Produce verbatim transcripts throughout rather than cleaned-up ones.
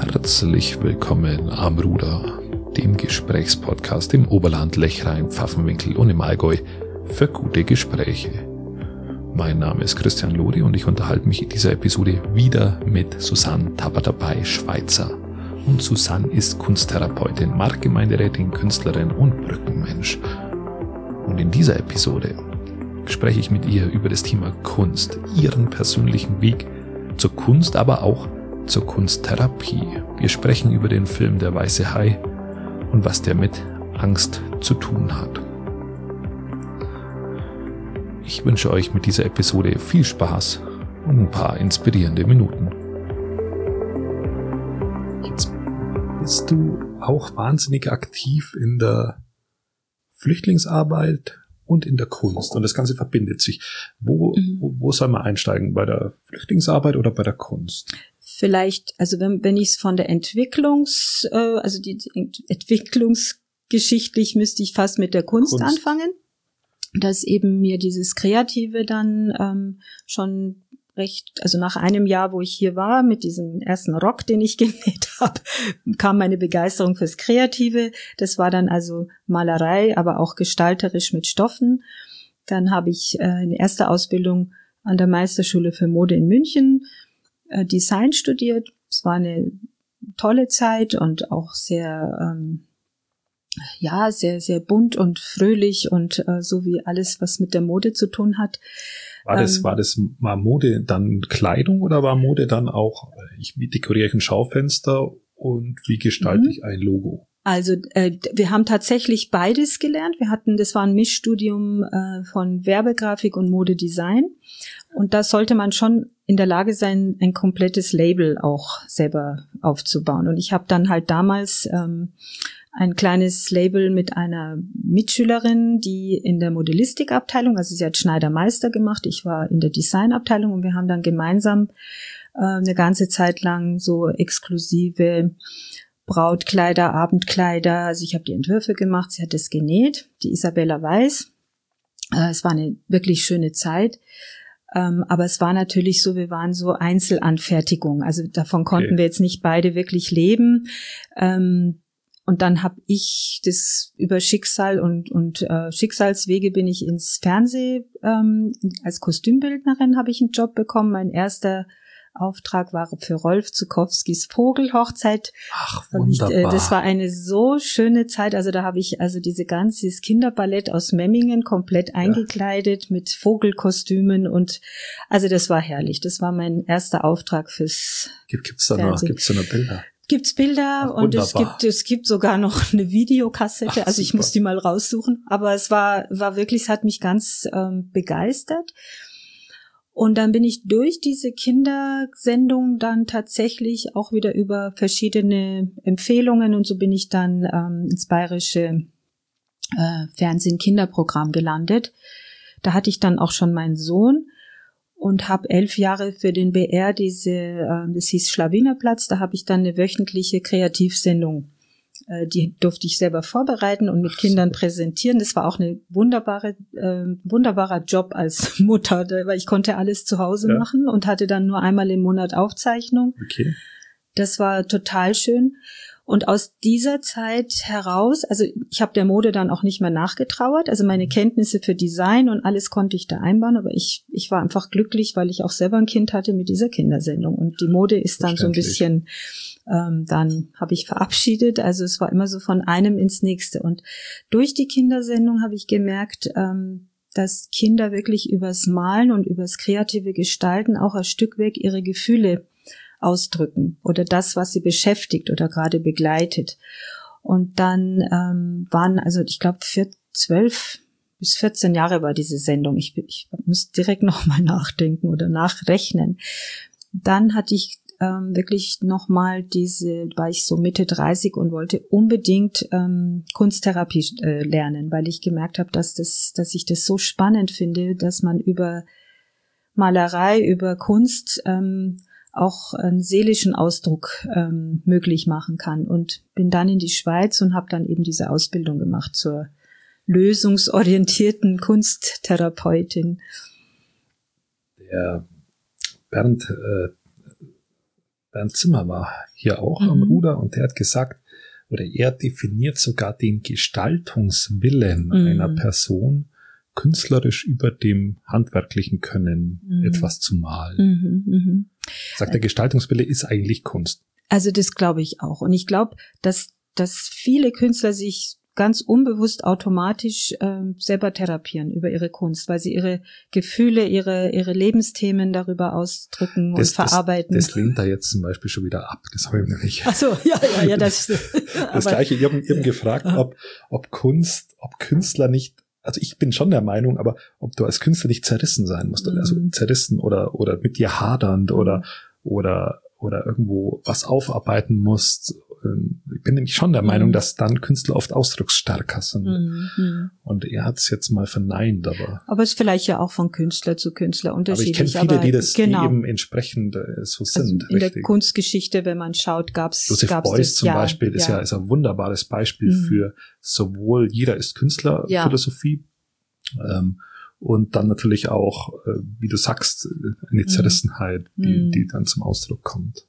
Herzlich willkommen am Ruder, dem Gesprächspodcast im Oberland, Lechrein, Pfaffenwinkel und im Allgäu für gute Gespräche. Mein Name ist Christian Lori und ich unterhalte mich in dieser Episode wieder mit Susanne Tabatabai-Schweitzer. Und Susanne ist Kunsttherapeutin, Marktgemeinderätin, Künstlerin und Brückenmensch. Und in dieser Episode spreche ich mit ihr über das Thema Kunst, ihren persönlichen Weg zur Kunst, aber auch zur Kunsttherapie. Wir sprechen über den Film Der weiße Hai und was der mit Angst zu tun hat. Ich wünsche euch mit dieser Episode viel Spaß und ein paar inspirierende Minuten. Jetzt bist du auch wahnsinnig aktiv in der Flüchtlingsarbeit und in der Kunst. Und das Ganze verbindet sich. Wo, mhm. wo, wo soll man einsteigen? Bei der Flüchtlingsarbeit oder bei der Kunst? Vielleicht, also wenn, wenn ich es von der Entwicklungs, äh, also die, die Entwicklungsgeschichtlich müsste ich fast mit der Kunst, Kunst. anfangen. Dass eben mir dieses Kreative dann ähm, schon recht, also nach einem Jahr, wo ich hier war, mit diesem ersten Rock, den ich genäht habe, kam meine Begeisterung fürs Kreative. Das war dann also Malerei, aber auch gestalterisch mit Stoffen. Dann habe ich äh, eine erste Ausbildung an der Meisterschule für Mode in München, äh, Design studiert. Es war eine tolle Zeit und auch sehr ähm, ja, sehr, sehr bunt und fröhlich und äh, so wie alles, was mit der Mode zu tun hat. War das, ähm, war das, war Mode dann Kleidung oder war Mode dann auch, ich, wie dekoriere ich ein Schaufenster und wie gestalte ich ein Logo? Also äh, wir haben tatsächlich beides gelernt. Wir hatten, das war ein Mischstudium äh, von Werbegrafik und Modedesign. Und da sollte man schon in der Lage sein, ein komplettes Label auch selber aufzubauen. Und ich habe dann halt damals ähm, ein kleines Label mit einer Mitschülerin, die in der Modellistikabteilung, also sie hat Schneidermeister gemacht, ich war in der Designabteilung und wir haben dann gemeinsam äh, eine ganze Zeit lang so exklusive Brautkleider, Abendkleider, also ich habe die Entwürfe gemacht, sie hat es genäht, die Isabella Weiß. Äh, es war eine wirklich schöne Zeit. Ähm, aber es war natürlich so, wir waren so Einzelanfertigung, also davon konnten okay. wir jetzt nicht beide wirklich leben. Ähm, Und dann habe ich das über Schicksal und und äh, Schicksalswege bin ich ins Fernsehen, ähm, als Kostümbildnerin habe ich einen Job bekommen. Mein erster Auftrag war für Rolf Zukowskis Vogelhochzeit. Ach, wunderbar. Und, äh, das war eine so schöne Zeit. Also da habe ich also diese ganze Kinderballett aus Memmingen komplett eingekleidet ja. mit Vogelkostümen und also das war herrlich. Das war mein erster Auftrag fürs Gibt, gibt's da noch, gibt's da noch Bilder? Gibt's Bilder Ach, und es gibt es gibt sogar noch eine Videokassette. Ach, also ich super. muss die mal raussuchen. Aber es war war wirklich, es hat mich ganz ähm, begeistert. Und dann bin ich durch diese Kindersendung dann tatsächlich auch wieder über verschiedene Empfehlungen und so bin ich dann ähm, ins bayerische äh, Fernsehen-Kinderprogramm gelandet. Da hatte ich dann auch schon meinen Sohn. Und habe elf Jahre für den B R diese, äh, das hieß Schlawinerplatz, da habe ich dann eine wöchentliche Kreativsendung, äh, die durfte ich selber vorbereiten und mit Kindern präsentieren. Das war auch eine wunderbare, äh, wunderbarer Job als Mutter, weil ich konnte alles zu Hause ja. machen und hatte dann nur einmal im Monat Aufzeichnung. Okay. Das war total schön. Und aus dieser Zeit heraus, also ich habe der Mode dann auch nicht mehr nachgetrauert, also meine Kenntnisse für Design und alles konnte ich da einbauen, aber ich ich war einfach glücklich, weil ich auch selber ein Kind hatte mit dieser Kindersendung und die Mode ist dann so ein bisschen, ähm, dann habe ich verabschiedet, also es war immer so von einem ins nächste und durch die Kindersendung habe ich gemerkt, ähm, dass Kinder wirklich übers Malen und übers kreative Gestalten auch ein Stück weg ihre Gefühle ausdrücken oder das, was sie beschäftigt oder gerade begleitet. Und dann ähm, waren, also ich glaube, zwölf bis vierzehn Jahre war diese Sendung. Ich, ich muss direkt nochmal nachdenken oder nachrechnen. Dann hatte ich ähm, wirklich nochmal diese, war ich so Mitte dreißig und wollte unbedingt ähm, Kunsttherapie äh, lernen, weil ich gemerkt habe, dass das, dass ich das so spannend finde, dass man über Malerei, über Kunst ähm, auch einen seelischen Ausdruck ähm, möglich machen kann und bin dann in die Schweiz und habe dann eben diese Ausbildung gemacht zur lösungsorientierten Kunsttherapeutin. Der Bernd äh, Bernd Zimmer war hier auch mhm. am Ruder und der hat gesagt, oder er definiert sogar den Gestaltungswillen mhm. einer Person künstlerisch über dem handwerklichen Können, mhm. etwas zu malen. Mhm, mhm. Sagt, der Gestaltungswille ist eigentlich Kunst. Also das glaube ich auch. Und ich glaube, dass, dass viele Künstler sich ganz unbewusst automatisch ähm, selber therapieren über ihre Kunst, weil sie ihre Gefühle, ihre ihre Lebensthemen darüber ausdrücken das, und verarbeiten. Das, das lehnt da jetzt zum Beispiel schon wieder ab. Das habe ich nämlich. Ach so, ja, ja, ja, das. Das Gleiche. Ich habe eben gefragt, ob ob Kunst, ob Künstler nicht. Also ich bin schon der Meinung, aber ob du als Künstler nicht zerrissen sein musst, mhm. also zerrissen oder oder mit dir hadernd oder oder oder irgendwo was aufarbeiten musst. Ich bin nämlich schon der Meinung, mhm. dass dann Künstler oft ausdrucksstärker sind. Mhm. Und er hat es jetzt mal verneint, aber. Aber es ist vielleicht ja auch von Künstler zu Künstler unterschiedlich. Aber ich kenne viele, aber die das genau. die eben entsprechend äh, so sind. Also in richtig. Der Kunstgeschichte, wenn man schaut, gab's Joseph gab's Beuys das, zum ja, Beispiel ist ja. ja ist ein wunderbares Beispiel mhm. für sowohl jeder ist Künstler ja. Philosophie ähm, und dann natürlich auch, äh, wie du sagst, eine Zerrissenheit, mhm. die, die dann zum Ausdruck kommt.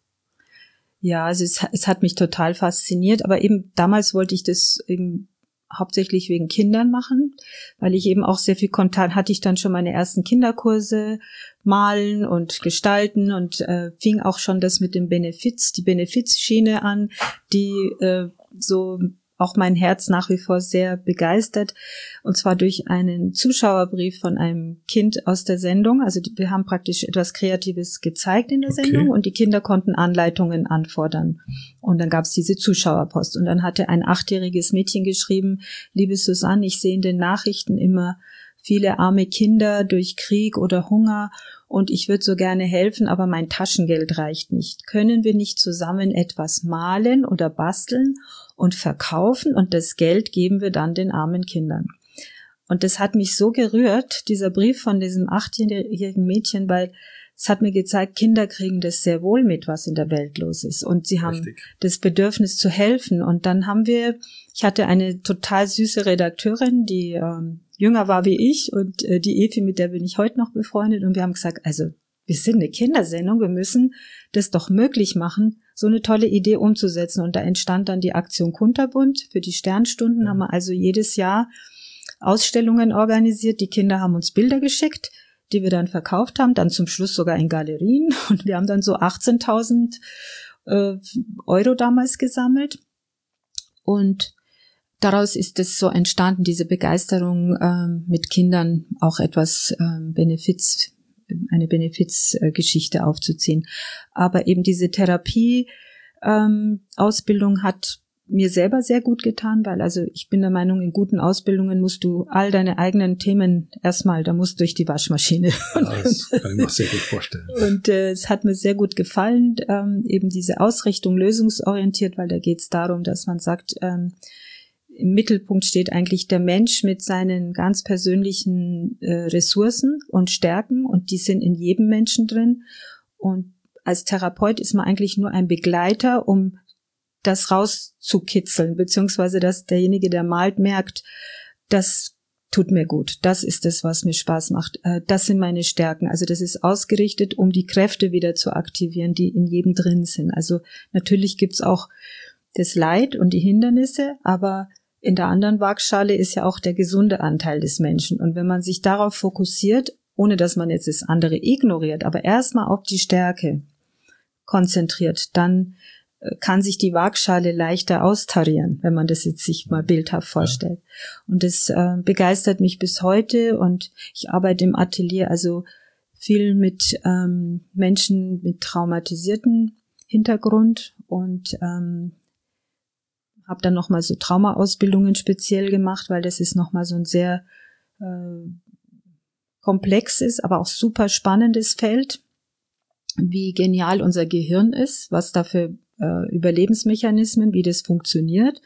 Ja, also es, es hat mich total fasziniert, aber eben damals wollte ich das eben hauptsächlich wegen Kindern machen, weil ich eben auch sehr viel Kontakt hatte. Ich dann schon meine ersten Kinderkurse malen und gestalten und äh, fing auch schon das mit dem Benefiz, die Benefizschiene an, die äh, so auch mein Herz nach wie vor sehr begeistert, und zwar durch einen Zuschauerbrief von einem Kind aus der Sendung. Also wir haben praktisch etwas Kreatives gezeigt in der okay. Sendung und die Kinder konnten Anleitungen anfordern. Und dann gab es diese Zuschauerpost und dann hatte ein achtjähriges Mädchen geschrieben: Liebe Susanne, ich sehe in den Nachrichten immer viele arme Kinder durch Krieg oder Hunger und ich würde so gerne helfen, aber mein Taschengeld reicht nicht. Können wir nicht zusammen etwas malen oder basteln und verkaufen und das Geld geben wir dann den armen Kindern? Und das hat mich so gerührt, dieser Brief von diesem achtjährigen Mädchen, weil es hat mir gezeigt, Kinder kriegen das sehr wohl mit, was in der Welt los ist. Und sie haben Richtig. Das Bedürfnis zu helfen. Und dann haben wir, ich hatte eine total süße Redakteurin, die ähm, jünger war wie ich, und äh, die Evi, mit der bin ich heute noch befreundet. Und wir haben gesagt, also wir sind eine Kindersendung, wir müssen das doch möglich machen, so eine tolle Idee umzusetzen. Und da entstand dann die Aktion Kunterbund für die Sternstunden. Mhm. Haben wir also jedes Jahr Ausstellungen organisiert. Die Kinder haben uns Bilder geschickt, die wir dann verkauft haben, dann zum Schluss sogar in Galerien. Und wir haben dann so achtzehntausend äh, Euro damals gesammelt. Und daraus ist es so entstanden, diese Begeisterung, ähm, mit Kindern auch etwas ähm, Benefiz, eine Benefizgeschichte äh, aufzuziehen. Aber eben diese Therapie-Ausbildung ähm, hat mir selber sehr gut getan, weil also ich bin der Meinung, in guten Ausbildungen musst du all deine eigenen Themen erstmal, da musst du durch die Waschmaschine. Ja, das kann ich mir sehr gut vorstellen. Und äh, es hat mir sehr gut gefallen, ähm, eben diese Ausrichtung lösungsorientiert, weil da geht es darum, dass man sagt, ähm, im Mittelpunkt steht eigentlich der Mensch mit seinen ganz persönlichen äh, Ressourcen und Stärken, und die sind in jedem Menschen drin. Und als Therapeut ist man eigentlich nur ein Begleiter, um das rauszukitzeln, beziehungsweise dass derjenige, der malt, merkt, das tut mir gut, das ist es, was mir Spaß macht, das sind meine Stärken. Also das ist ausgerichtet, um die Kräfte wieder zu aktivieren, die in jedem drin sind. Also natürlich gibt's auch das Leid und die Hindernisse, aber in der anderen Waagschale ist ja auch der gesunde Anteil des Menschen. Und wenn man sich darauf fokussiert, ohne dass man jetzt das andere ignoriert, aber erstmal auf die Stärke konzentriert, dann kann sich die Waagschale leichter austarieren, wenn man das jetzt sich mal bildhaft vorstellt. Ja. Und das äh, begeistert mich bis heute, und ich arbeite im Atelier also viel mit ähm, Menschen mit traumatisiertem Hintergrund und ähm, habe dann nochmal so Traumaausbildungen speziell gemacht, weil das ist nochmal so ein sehr äh, komplexes, aber auch super spannendes Feld, wie genial unser Gehirn ist, was da für Überlebensmechanismen, wie das funktioniert.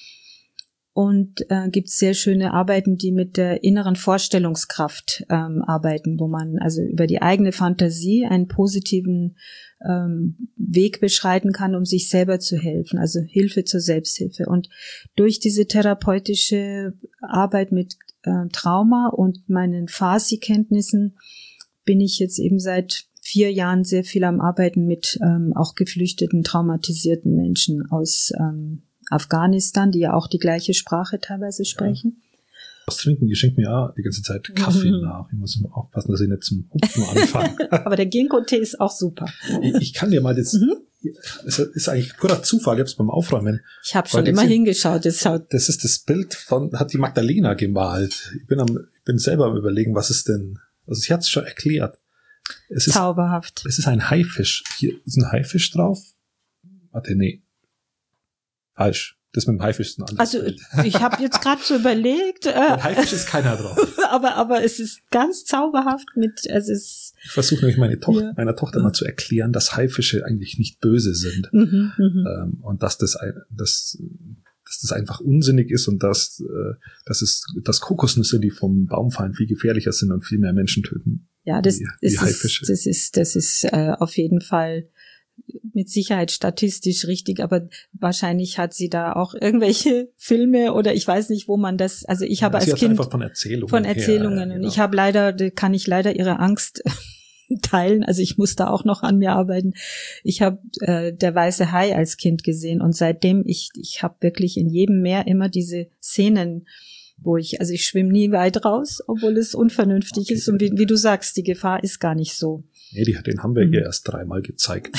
Und äh, gibt es sehr schöne Arbeiten, die mit der inneren Vorstellungskraft ähm, arbeiten, wo man also über die eigene Fantasie einen positiven ähm, Weg beschreiten kann, um sich selber zu helfen, also Hilfe zur Selbsthilfe. Und durch diese therapeutische Arbeit mit äh, Trauma und meinen Farsi-Kenntnissen bin ich jetzt eben seit vier Jahren sehr viel am Arbeiten mit ähm, auch geflüchteten, traumatisierten Menschen aus ähm, Afghanistan, die ja auch die gleiche Sprache teilweise sprechen. Ja. Was trinken, die schenken mir auch die ganze Zeit Kaffee mhm. nach. Ich muss immer aufpassen, dass ich nicht zum Hupfen anfange. Aber der Ginkgo-Tee ist auch super. Ich, ich kann dir mal das, mhm. es ist eigentlich purer Zufall, ich habe es beim Aufräumen. Ich habe schon immer hingeschaut. Das, schaut das ist das Bild von, hat die Magdalena gemalt. Ich bin am, ich bin selber am Überlegen, was ist denn, also sie hat es schon erklärt. Es ist, zauberhaft. Es ist ein Haifisch. Hier ist ein Haifisch drauf. Warte, nee. Falsch. Das mit dem Haifisch ist ein anderes Also Bild. Ich habe jetzt gerade so überlegt. Äh, Beim Haifisch ist keiner drauf. aber aber es ist ganz zauberhaft mit. Es ist. Ich versuche nämlich meine Tochter, ja. meiner Tochter mal zu erklären, dass Haifische eigentlich nicht böse sind mhm, ähm, und dass das, dass, dass das einfach unsinnig ist und dass, äh, dass es, dass Kokosnüsse, die vom Baum fallen, viel gefährlicher sind und viel mehr Menschen töten. Ja, das, wie, das, wie Haifische. Ist, das ist das ist äh, auf jeden Fall mit Sicherheit statistisch richtig, aber wahrscheinlich hat sie da auch irgendwelche Filme oder ich weiß nicht, wo man das, also ich habe ja, sie als Kind einfach von Erzählungen, von Erzählungen her, ja, genau. Und ich habe leider, kann ich leider ihre Angst teilen, also ich muss da auch noch an mir arbeiten. Ich habe äh, der weiße Hai als Kind gesehen und seitdem ich ich habe wirklich in jedem Meer immer diese Szenen, wo ich, also ich schwimme nie weit raus, obwohl es unvernünftig okay. ist und wie, wie du sagst, die Gefahr ist gar nicht so. Nee, die, den haben wir mhm. ihr erst dreimal gezeigt.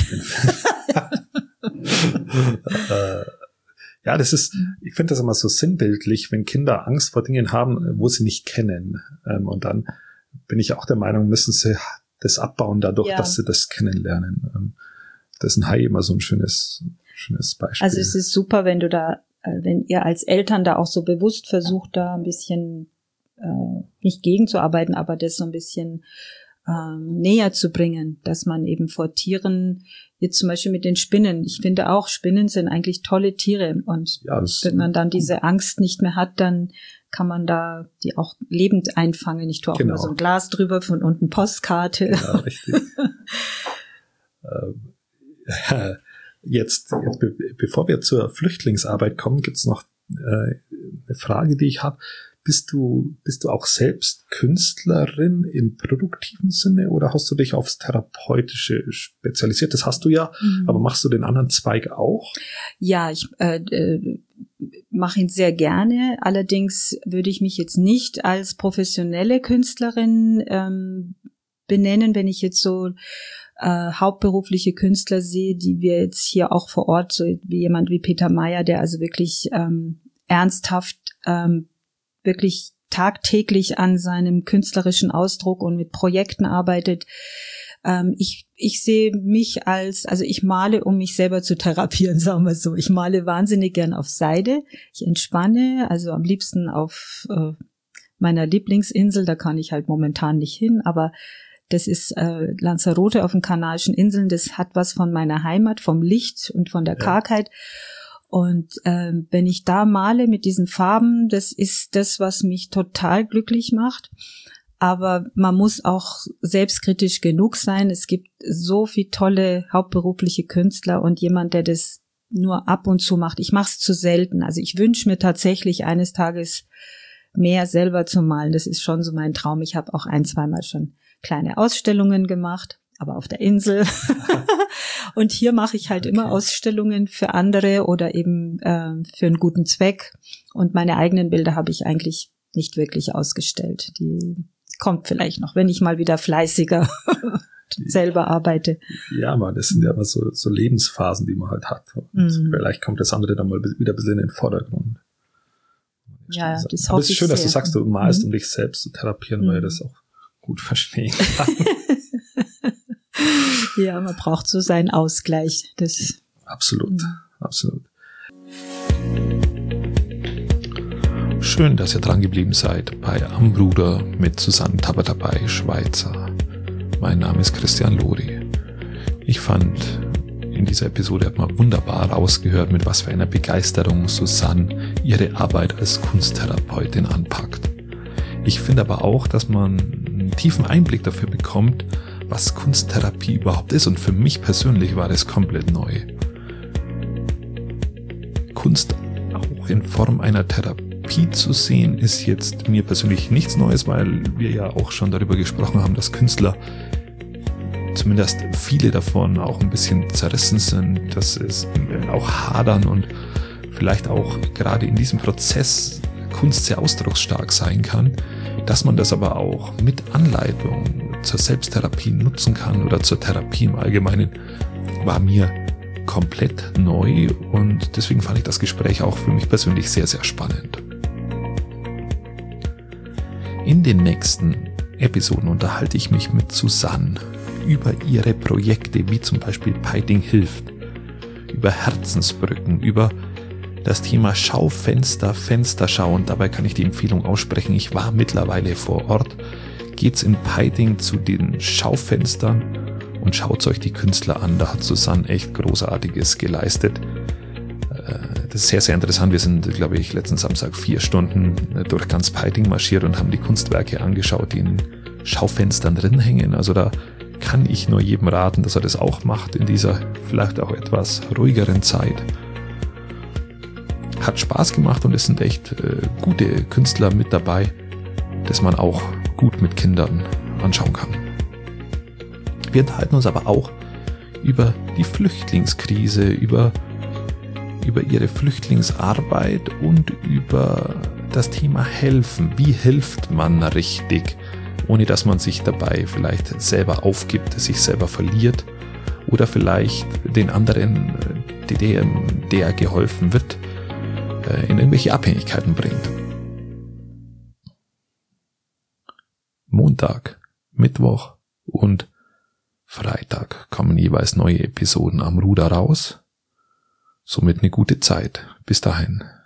äh, ja, das ist, ich finde das immer so sinnbildlich, wenn Kinder Angst vor Dingen haben, wo sie nicht kennen. Ähm, und dann bin ich auch der Meinung, müssen sie das abbauen dadurch, ja. dass sie das kennenlernen. Ähm, das ist ein Hai immer so ein schönes, schönes Beispiel. Also es ist super, wenn du da, wenn ihr als Eltern da auch so bewusst versucht, da ein bisschen, äh, nicht gegenzuarbeiten, aber das so ein bisschen Ähm, näher zu bringen, dass man eben vor Tieren, jetzt zum Beispiel mit den Spinnen, ich finde auch, Spinnen sind eigentlich tolle Tiere und ja, wenn man dann diese Angst nicht mehr hat, dann kann man da die auch lebend einfangen. Ich tue auch genau. immer so ein Glas drüber, von unten Postkarte. Ja, richtig. ähm, jetzt, jetzt be- bevor wir zur Flüchtlingsarbeit kommen, gibt's noch äh, eine Frage, die ich habe. Bist du, bist du auch selbst Künstlerin im produktiven Sinne oder hast du dich aufs Therapeutische spezialisiert? Das hast du ja, mhm. aber machst du den anderen Zweig auch? Ja, ich äh, äh, mache ihn sehr gerne. Allerdings würde ich mich jetzt nicht als professionelle Künstlerin ähm, benennen, wenn ich jetzt so äh, hauptberufliche Künstler sehe, die wir jetzt hier auch vor Ort, so wie jemand wie Peter Meyer, der also wirklich ähm, ernsthaft ähm, wirklich tagtäglich an seinem künstlerischen Ausdruck und mit Projekten arbeitet. Ähm, ich, ich sehe mich als, also ich male, um mich selber zu therapieren, sagen wir so. Ich male wahnsinnig gern auf Seide. Ich entspanne, also am liebsten auf äh, meiner Lieblingsinsel, da kann ich halt momentan nicht hin, aber das ist äh, Lanzarote auf den Kanarischen Inseln, das hat was von meiner Heimat, vom Licht und von der ja. Kargheit. Und ähm, wenn ich da male mit diesen Farben, das ist das, was mich total glücklich macht. Aber man muss auch selbstkritisch genug sein. Es gibt so viele tolle hauptberufliche Künstler und jemand, der das nur ab und zu macht. Ich mache es zu selten. Also ich wünsche mir tatsächlich eines Tages mehr selber zu malen. Das ist schon so mein Traum. Ich habe auch ein, zweimal schon kleine Ausstellungen gemacht, aber auf der Insel. Und hier mache ich halt okay. immer Ausstellungen für andere oder eben äh, für einen guten Zweck. Und meine eigenen Bilder habe ich eigentlich nicht wirklich ausgestellt. Die kommt vielleicht noch, wenn ich mal wieder fleißiger selber arbeite. Ja, man, das sind ja immer so, so Lebensphasen, die man halt hat. Und mhm. vielleicht kommt das andere dann mal wieder ein bisschen in den Vordergrund. Ja, das hoffe ich. Aber es ist schön, sehr. dass du sagst, du malst, mhm. um dich selbst zu therapieren, mhm. weil ich das auch gut verstehen kann. Ja, man braucht so seinen Ausgleich. Das absolut, mhm. absolut. Schön, dass ihr dran geblieben seid bei Am Bruder mit Susanne Tabatabai, Schweizer. Mein Name ist Christian Lori. Ich fand, in dieser Episode hat man wunderbar rausgehört, mit was für einer Begeisterung Susanne ihre Arbeit als Kunsttherapeutin anpackt. Ich finde aber auch, dass man einen tiefen Einblick dafür bekommt, was Kunsttherapie überhaupt ist. Und für mich persönlich war das komplett neu. Kunst auch in Form einer Therapie zu sehen, ist jetzt mir persönlich nichts Neues, weil wir ja auch schon darüber gesprochen haben, dass Künstler zumindest viele davon auch ein bisschen zerrissen sind, dass es auch hadern und vielleicht auch gerade in diesem Prozess Kunst sehr ausdrucksstark sein kann, dass man das aber auch mit Anleitung zur Selbsttherapie nutzen kann oder zur Therapie im Allgemeinen, war mir komplett neu und deswegen fand ich das Gespräch auch für mich persönlich sehr, sehr spannend. In den nächsten Episoden unterhalte ich mich mit Susanne über ihre Projekte, wie zum Beispiel Peiting hilft, über Herzensbrücken, über das Thema Schaufenster, Fensterschau, und dabei kann ich die Empfehlung aussprechen, ich war mittlerweile vor Ort, geht's in Peiting zu den Schaufenstern und schaut euch die Künstler an, da hat Susanne echt Großartiges geleistet. Das ist sehr, sehr interessant, wir sind, glaube ich, letzten Samstag vier Stunden durch ganz Peiting marschiert und haben die Kunstwerke angeschaut, die in Schaufenstern drin hängen, also da kann ich nur jedem raten, dass er das auch macht in dieser vielleicht auch etwas ruhigeren Zeit. Hat Spaß gemacht und es sind echt äh, gute Künstler mit dabei, das man auch gut mit Kindern anschauen kann. Wir unterhalten uns aber auch über die Flüchtlingskrise, über, über ihre Flüchtlingsarbeit und über das Thema Helfen. Wie hilft man richtig, ohne dass man sich dabei vielleicht selber aufgibt, sich selber verliert oder vielleicht den anderen, der, der geholfen wird, in irgendwelche Abhängigkeiten bringt. Montag, Mittwoch und Freitag kommen jeweils neue Episoden am Ruder raus. Somit eine gute Zeit. Bis dahin.